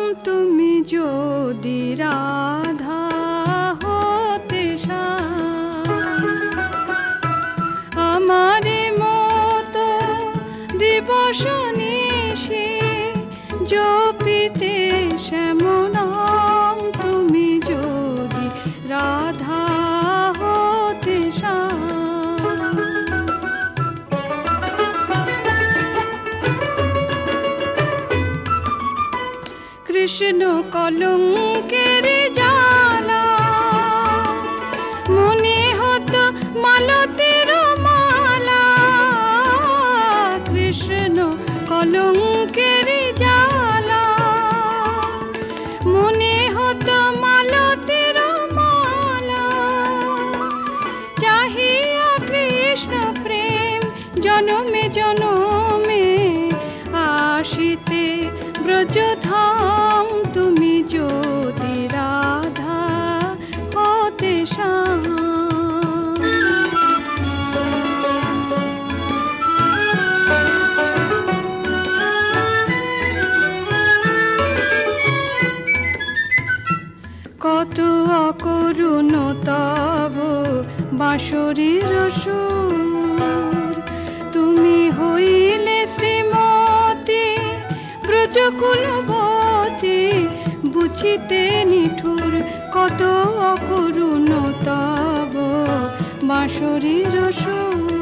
তুমি যদি রাধা হতে আমারে মতো দিবস নিশি জপিতে শ্যামনাম তুমি যদি রাধা হতে কৃষ্ণ কলঙ্কের জালা মনে হতো মালতের মালা কৃষ্ণ কলঙ্কের জালা মনে হতো মালতের মালা চাহিয়া কৃষ্ণ প্রেম জনমে জনমে আসিতে ব্রজধাম তুমি যদি রাধা হতে কত অকরুণ তব বাঁশরীর সুর তুমি হইলে শ্রীমতী ব্রজকুলবতী বুঝিতে নিঠুর কত অকরুণ তব বাঁশরীর সুর